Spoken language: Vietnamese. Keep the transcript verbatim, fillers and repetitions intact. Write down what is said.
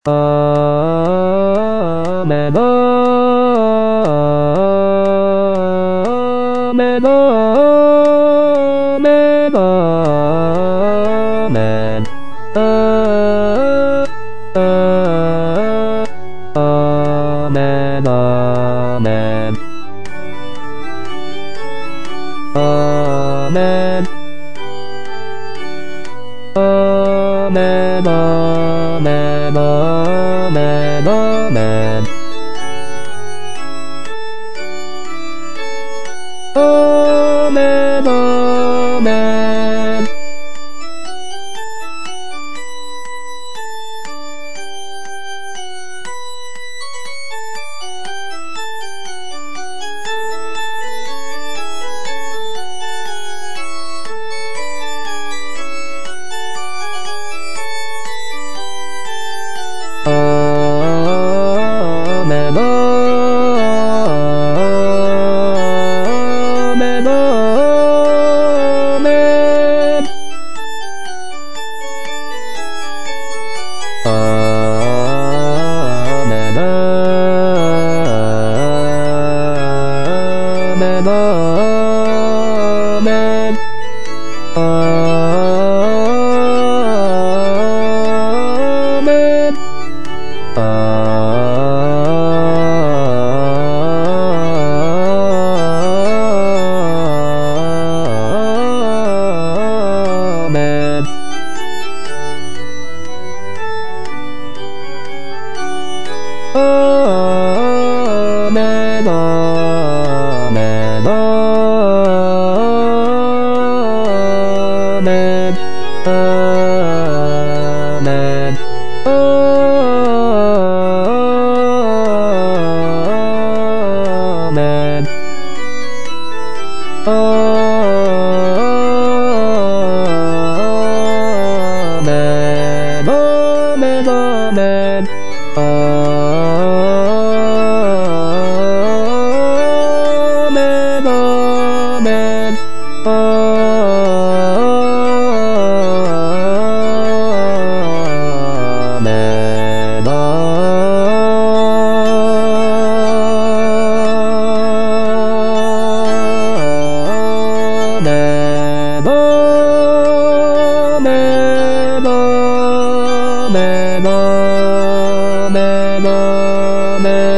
mẹ bơ mẹ bơ mẹ bơ mẹ ơ ơ ơ mẹ bơ mẹ ơ mẹ ơ mẹ bơ mẹ bơ mẹ bơ mẹ ơ mẹ bơ mẹ ơ mẹ bơ mẹ bơ mẹ ơ mẹ bơ mẹ bơ mẹ ơ mẹ ơ mẹ ơ mẹ bơ mẹ bơ mẹ ơ mẹ ơ mẹ ơ mẹ bơ mẹ bơ mẹ ơ mẹ bơ mẹ ơ mẹ bơ mẹ bơ mẹ bơ mẹ bơ mẹ bơ mẹ